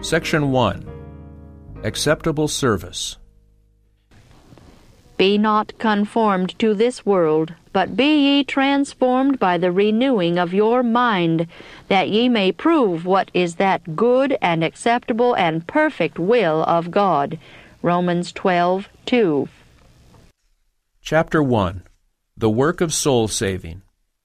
Section 1. Acceptable Service. Be not conformed to this world, but be ye transformed by the renewing of your mind, that ye may prove what is that good and acceptable and perfect will of God. Romans 12:2. Chapter 1. The Work of Soul Saving.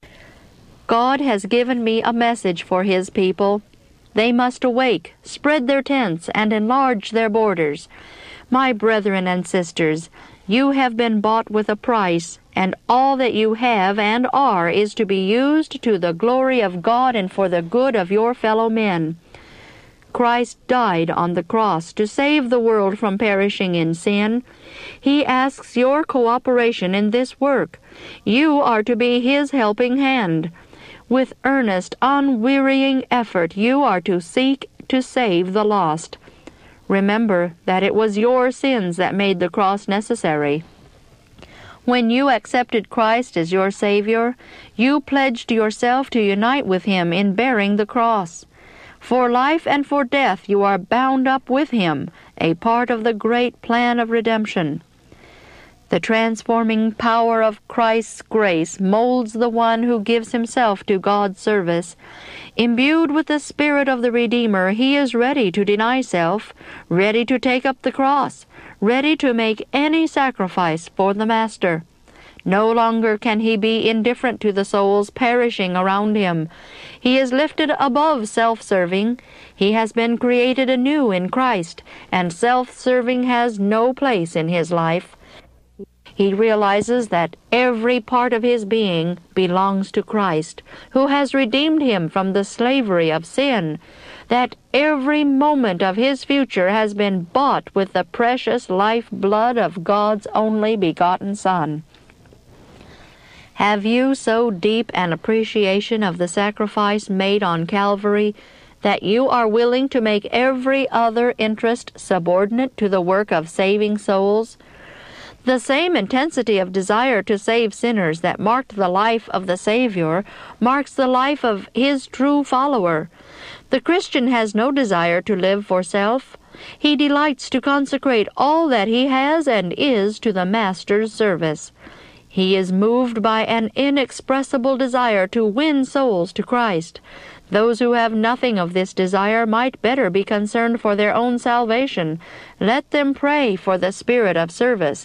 God has given me a message for His people. They must awake, spread their tents, and enlarge their borders. My brethren and sisters, you have been bought with a price, and all that you have and are is to be used to the glory of God and for the good of your fellow men. Christ died on the cross to save the world from perishing in sin. He asks your cooperation in this work. You are to be His helping hand. With earnest, unwearying effort, you are to seek to save the lost. Remember that it was your sins that made the cross necessary. When you accepted Christ as your Savior, you pledged yourself to unite with Him in bearing the cross. For life and for death you are bound up with Him, a part of the great plan of redemption. The transforming power of Christ's grace molds the one who gives himself to God's service. Imbued with the Spirit of the Redeemer, he is ready to deny self, ready to take up the cross, ready to make any sacrifice for the Master. No longer can he be indifferent to the souls perishing around him. He is lifted above self-serving. He has been created anew in Christ, and self-serving has no place in his life. He realizes that every part of his being belongs to Christ, who has redeemed him from the slavery of sin, that every moment of his future has been bought with the precious life-blood of God's only begotten Son. Have you so deep an appreciation of the sacrifice made on Calvary that you are willing to make every other interest subordinate to the work of saving souls? The same intensity of desire to save sinners that marked the life of the Savior marks the life of His true follower. The Christian has no desire to live for self. He delights to consecrate all that he has and is to the Master's service. He is moved by an inexpressible desire to win souls to Christ. Those who have nothing of this desire might better be concerned for their own salvation. Let them pray for the spirit of service.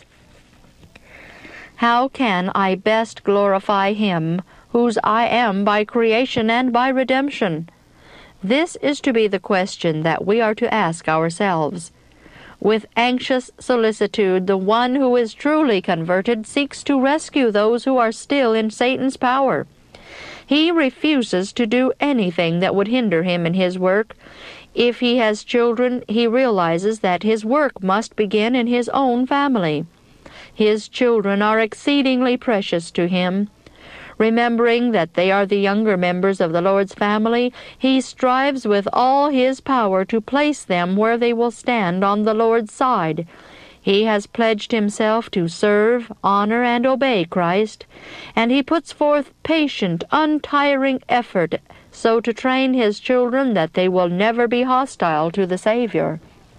How can I best glorify Him, whose I am by creation and by redemption? This is to be the question that we are to ask ourselves. With anxious solicitude, the one who is truly converted seeks to rescue those who are still in Satan's power. He refuses to do anything that would hinder him in his work. If he has children, he realizes that his work must begin in his own family. His children are exceedingly precious to him. Remembering that they are the younger members of the Lord's family, he strives with all his power to place them where they will stand on the Lord's side. He has pledged himself to serve, honor, and obey Christ, and he puts forth patient, untiring effort so to train his children that they will never be hostile to the Savior.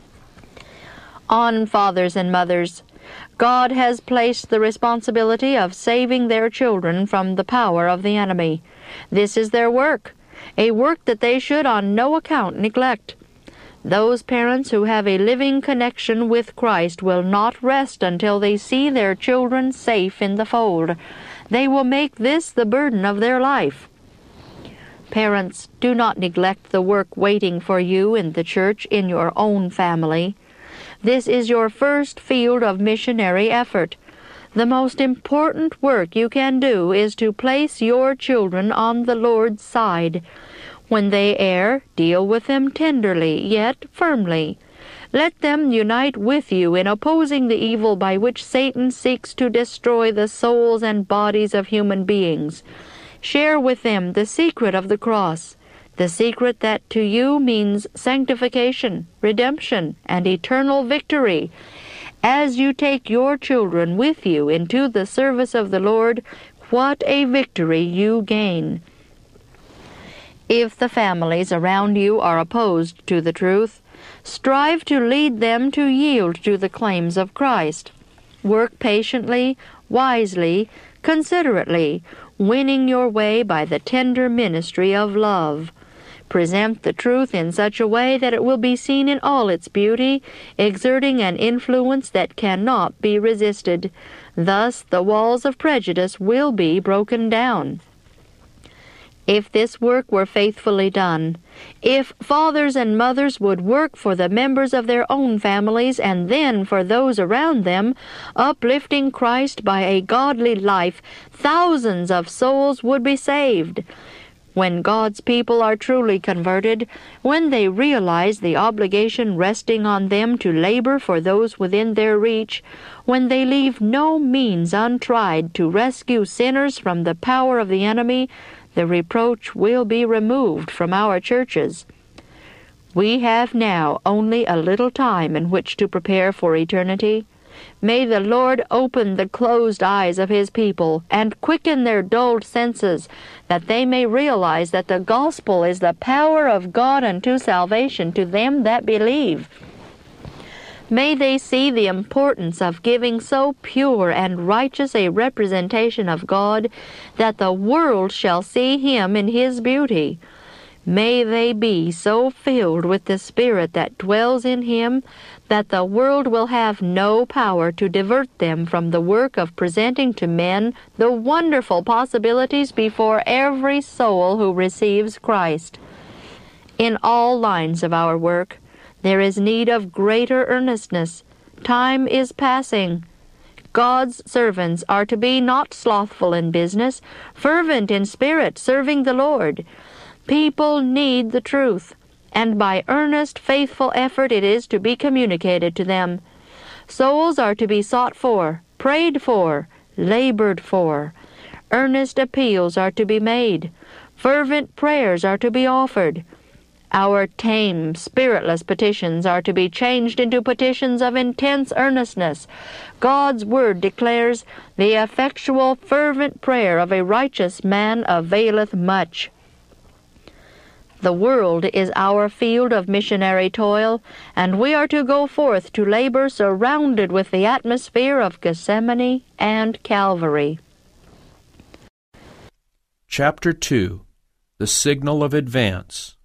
On fathers and mothers, God has placed the responsibility of saving their children from the power of the enemy. This is their work, a work that they should on no account neglect. Those parents who have a living connection with Christ will not rest until they see their children safe in the fold. They will make this the burden of their life. Parents, do not neglect the work waiting for you in the church in your own family. This is your first field of missionary effort. The most important work you can do is to place your children on the Lord's side. When they err, deal with them tenderly, yet firmly. Let them unite with you in opposing the evil by which Satan seeks to destroy the souls and bodies of human beings. Share with them the secret of the cross, the secret that to you means sanctification, redemption, and eternal victory. As you take your children with you into the service of the Lord, what a victory you gain. If the families around you are opposed to the truth, Strive to lead them to yield to the claims of Christ. Work patiently, wisely, considerately, winning your way by the tender ministry of love. Present the truth in such a way that it will be seen in all its beauty, exerting an influence that cannot be resisted. Thus the walls of prejudice will be broken down. If this work were faithfully done, if fathers and mothers would work for the members of their own families and then for those around them, uplifting Christ by a godly life, thousands of souls would be saved. When God's people are truly converted, when they realize the obligation resting on them to labor for those within their reach, when they leave no means untried to rescue sinners from the power of the enemy, the reproach will be removed from our churches. We have now only a little time in which to prepare for eternity. May the Lord open the closed eyes of His people and quicken their dulled senses, that they may realize that the gospel is the power of God unto salvation to them that believe. May they see the importance of giving so pure and righteous a representation of God that the world shall see Him in His beauty. May they be so filled with the Spirit that dwells in Him that the world will have no power to divert them from the work of presenting to men the wonderful possibilities before every soul who receives Christ. In all lines of our work, there is need of greater earnestness. Time is passing. God's servants are to be not slothful in business, fervent in spirit, serving the Lord. People need the truth, and by earnest, faithful effort it is to be communicated to them. Souls are to be sought for, prayed for, labored for. Earnest appeals are to be made. Fervent prayers are to be offered. Our tame, spiritless petitions are to be changed into petitions of intense earnestness. God's word declares, "The effectual, fervent prayer of a righteous man availeth much." The world is our field of missionary toil, and we are to go forth to labor surrounded with the atmosphere of Gethsemane and Calvary. Chapter 2. The Signal of Advance.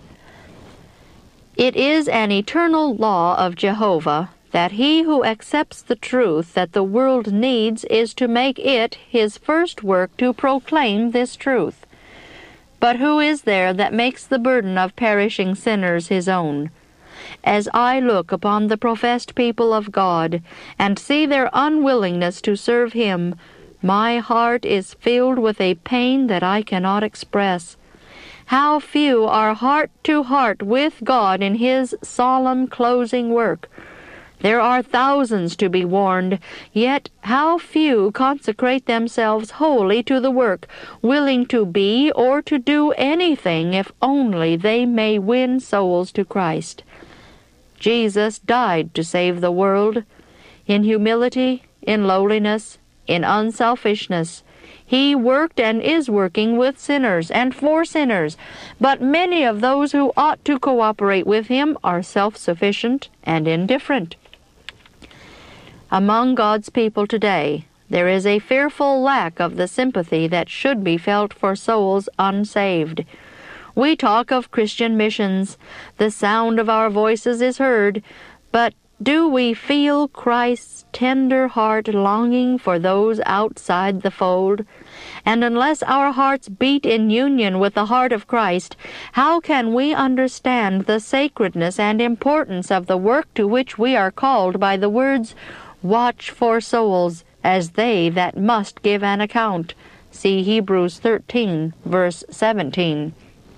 It is an eternal law of Jehovah that he who accepts the truth that the world needs is to make it his first work to proclaim this truth. But who is there that makes the burden of perishing sinners his own? As I look upon the professed people of God and see their unwillingness to serve Him, my heart is filled with a pain that I cannot express. How few are heart to heart with God in His solemn closing work! There are thousands to be warned, yet how few consecrate themselves wholly to the work, willing to be or to do anything if only they may win souls to Christ. Jesus died to save the world. In humility, in lowliness, in unselfishness, He worked and is working with sinners and for sinners, but many of those who ought to cooperate with Him are self-sufficient and indifferent. Among God's people today, there is a fearful lack of the sympathy that should be felt for souls unsaved. We talk of Christian missions. The sound of our voices is heard, but do we feel Christ's tender heart longing for those outside the fold? And unless our hearts beat in union with the heart of Christ, how can we understand the sacredness and importance of the work to which we are called by the words, "Watch for souls, as they that must give an account"? See Hebrews 13, verse 17.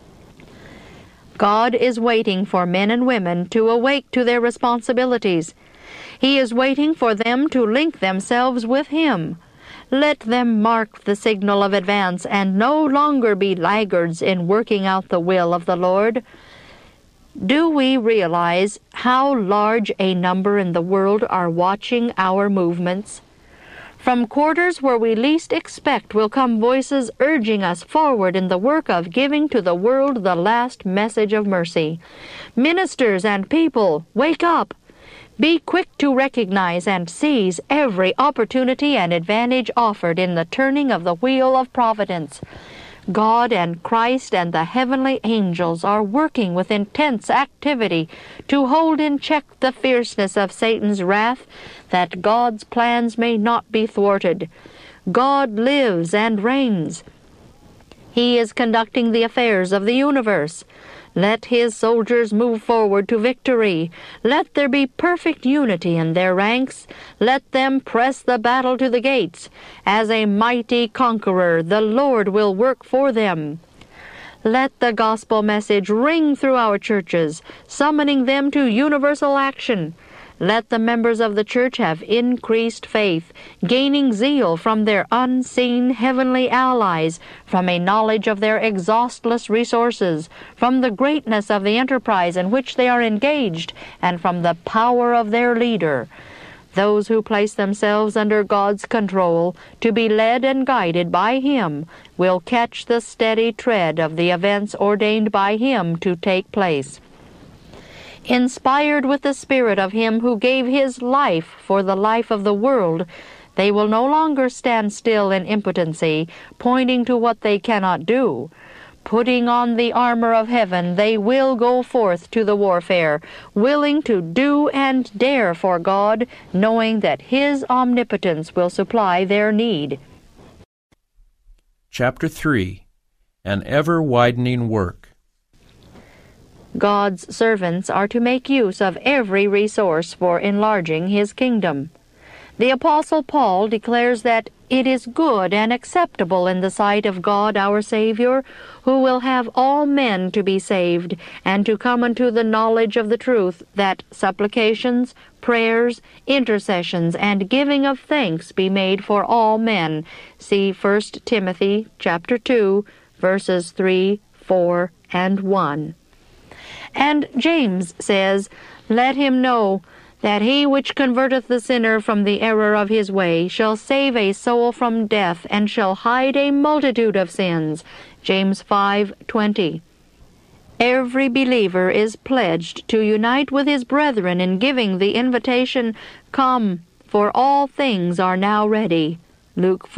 God is waiting for men and women to awake to their responsibilities. He is waiting for them to link themselves with Him. Let them mark the signal of advance and no longer be laggards in working out the will of the Lord. Do we realize how large a number in the world are watching our movements? From quarters where we least expect will come voices urging us forward in the work of giving to the world the last message of mercy. Ministers and people, wake up! Be quick to recognize and seize every opportunity and advantage offered in the turning of the wheel of providence. God and Christ and the heavenly angels are working with intense activity to hold in check the fierceness of Satan's wrath, that God's plans may not be thwarted. God lives and reigns. He is conducting the affairs of the universe. Let His soldiers move forward to victory. Let there be perfect unity in their ranks. Let them press the battle to the gates. As a mighty conqueror, the Lord will work for them. Let the gospel message ring through our churches, summoning them to universal action. Let the members of the church have increased faith, gaining zeal from their unseen heavenly allies, from a knowledge of their exhaustless resources, from the greatness of the enterprise in which they are engaged, and from the power of their leader. Those who place themselves under God's control, to be led and guided by Him, will catch the steady tread of the events ordained by Him to take place. Inspired with the Spirit of Him who gave His life for the life of the world, they will no longer stand still in impotency, pointing to what they cannot do. Putting on the armor of heaven, they will go forth to the warfare, willing to do and dare for God, knowing that His omnipotence will supply their need. Chapter 3. An Ever-Widening Work. God's servants are to make use of every resource for enlarging His kingdom. The Apostle Paul declares that it is good and acceptable in the sight of God our Savior, who will have all men to be saved, and to come unto the knowledge of the truth, that supplications, prayers, intercessions, and giving of thanks be made for all men. See 1 Timothy chapter 2, verses 3, 4, and 1. And James says, Let him know that he which converteth the sinner from the error of his way shall save a soul from death, and shall hide a multitude of sins. James 5:20. Every believer is pledged to unite with his brethren in giving the invitation, Come, for all things are now ready. Luke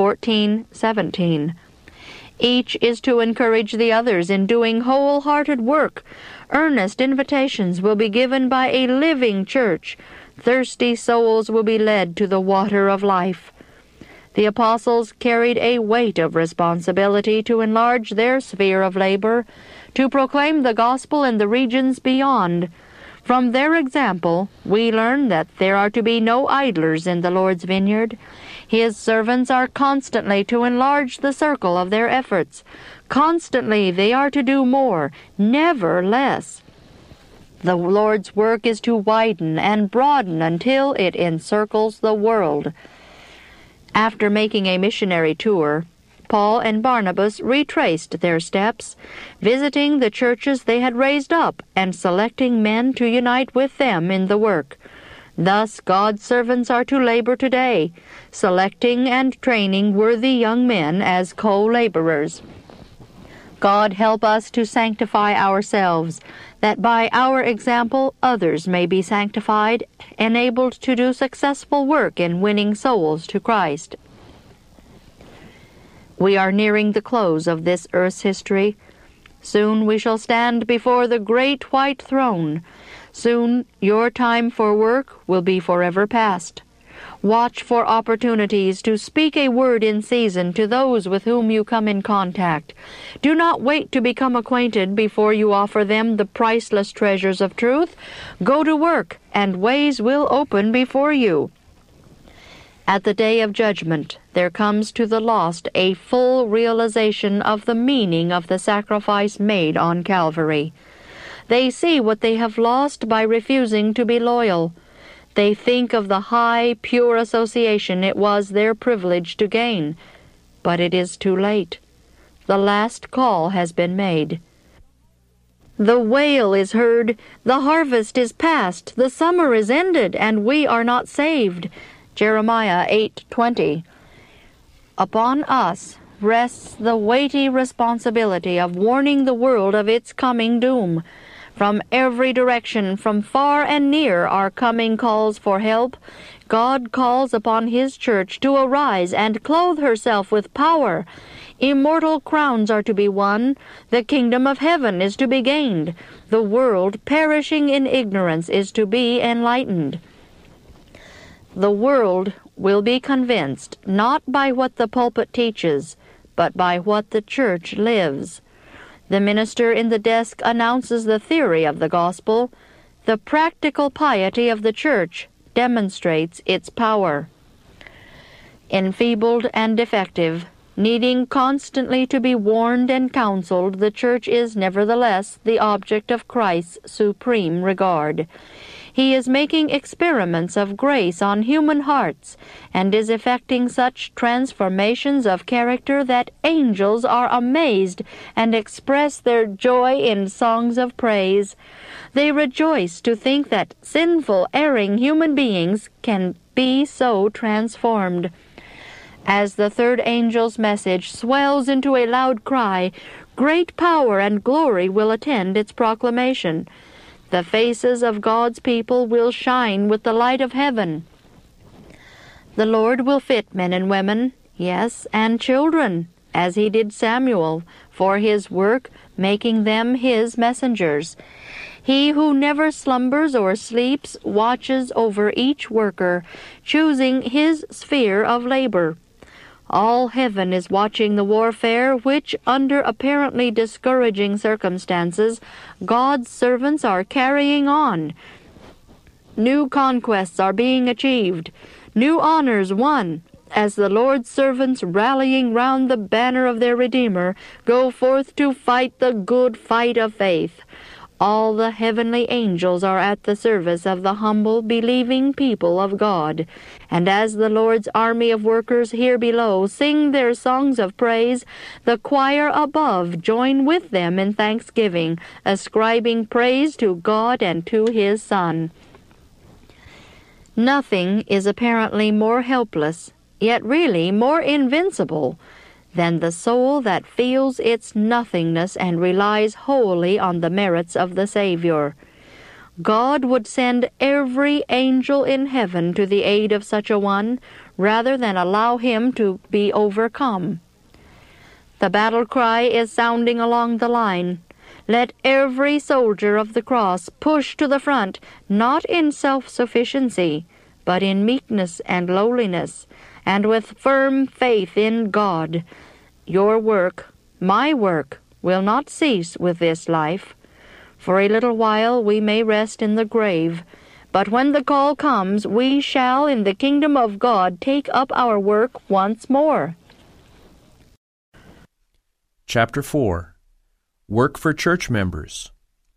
14:17. Each is to encourage the others in doing wholehearted work. Earnest invitations will be given by a living church. Thirsty souls will be led to the water of life. The apostles carried a weight of responsibility to enlarge their sphere of labor, to proclaim the gospel in the regions beyond. From their example, we learn that there are to be no idlers in the Lord's vineyard. His servants are constantly to enlarge the circle of their efforts. Constantly they are to do more, never less. The Lord's work is to widen and broaden until it encircles the world. After making a missionary tour, Paul and Barnabas retraced their steps, visiting the churches they had raised up and selecting men to unite with them in the work. Thus God's servants are to labor today, selecting and training worthy young men as co-laborers. God help us to sanctify ourselves, that by our example others may be sanctified, enabled to do successful work in winning souls to Christ. We are nearing the close of this earth's history. Soon we shall stand before the great white throne. Soon your time for work will be forever past. Watch for opportunities to speak a word in season to those with whom you come in contact. Do not wait to become acquainted before you offer them the priceless treasures of truth. Go to work, and ways will open before you. At the day of judgment, there comes to the lost a full realization of the meaning of the sacrifice made on Calvary. They see what they have lost by refusing to be loyal. They think of the high, pure association it was their privilege to gain. But it is too late. The last call has been made. The wail is heard, the harvest is past, the summer is ended, and we are not saved. Jeremiah 8:20. Upon us rests the weighty responsibility of warning the world of its coming doom. From every direction, from far and near, are coming calls for help. God calls upon His church to arise and clothe herself with power. Immortal crowns are to be won. The kingdom of heaven is to be gained. The world, perishing in ignorance, is to be enlightened. The world will be convinced not by what the pulpit teaches, but by what the church lives. The minister in the desk announces the theory of the gospel. The practical piety of the church demonstrates its power. Enfeebled and defective, needing constantly to be warned and counseled, the church is nevertheless the object of Christ's supreme regard. He is making experiments of grace on human hearts, and is effecting such transformations of character that angels are amazed and express their joy in songs of praise. They rejoice to think that sinful, erring human beings can be so transformed. As the third angel's message swells into a loud cry, great power and glory will attend its proclamation. The faces of God's people will shine with the light of heaven. The Lord will fit men and women, yes, and children, as He did Samuel, for His work, making them His messengers. He who never slumbers or sleeps watches over each worker, choosing his sphere of labor. All heaven is watching the warfare which, under apparently discouraging circumstances, God's servants are carrying on. New conquests are being achieved, new honors won, as the Lord's servants, rallying round the banner of their Redeemer, go forth to fight the good fight of faith. All the heavenly angels are at the service of the humble, believing people of God. And as the Lord's army of workers here below sing their songs of praise, the choir above join with them in thanksgiving, ascribing praise to God and to His Son. Nothing is apparently more helpless, yet really more invincible, than the soul that feels its nothingness and relies wholly on the merits of the Savior. God would send every angel in heaven to the aid of such a one, rather than allow him to be overcome. The battle cry is sounding along the line. Let every soldier of the cross push to the front, not in self-sufficiency, but in meekness and lowliness, and with firm faith in God. Your work, my work, will not cease with this life. For a little while we may rest in the grave, but when the call comes, we shall in the kingdom of God take up our work once more. Chapter 4. Work for Church Members.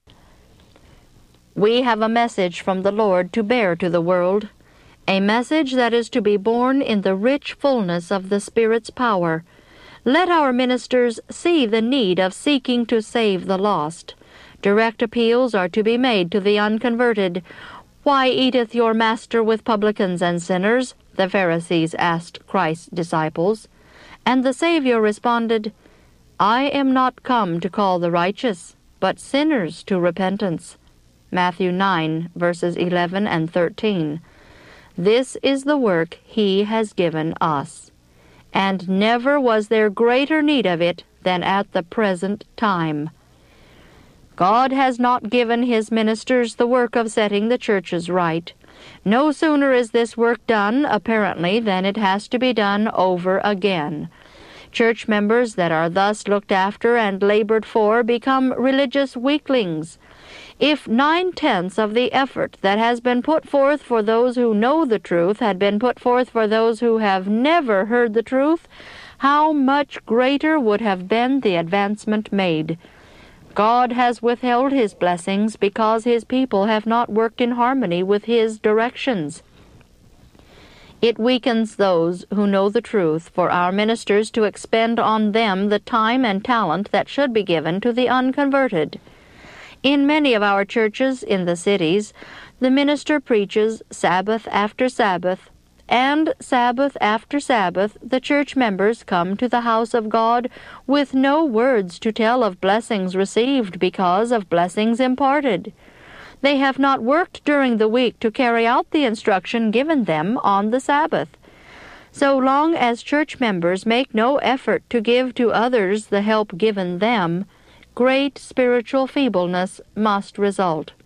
We have a message from the Lord to bear to the world, a message that is to be borne in the rich fullness of the Spirit's power. Let our ministers see the need of seeking to save the lost. Direct appeals are to be made to the unconverted. "Why eateth your master with publicans and sinners?" the Pharisees asked Christ's disciples. And the Savior responded, "I am not come to call the righteous, but sinners to repentance." Matthew 9, verses 11 and 13. This is the work He has given us, and never was there greater need of it than at the present time. God has not given His ministers the work of setting the churches right. No sooner is this work done, apparently, than it has to be done over again. Church members that are thus looked after and labored for become religious weaklings. If 9/10 of the effort that has been put forth for those who know the truth had been put forth for those who have never heard the truth, how much greater would have been the advancement made. God has withheld His blessings because His people have not worked in harmony with His directions. It weakens those who know the truth for our ministers to expend on them the time and talent that should be given to the unconverted. In many of our churches in the cities, the minister preaches Sabbath after Sabbath, And Sabbath after Sabbath the church members come to the house of God with no words to tell of blessings received because of blessings imparted. They have not worked during the week to carry out the instruction given them on the Sabbath. So long as church members make no effort to give to others the help given them, great spiritual feebleness must result.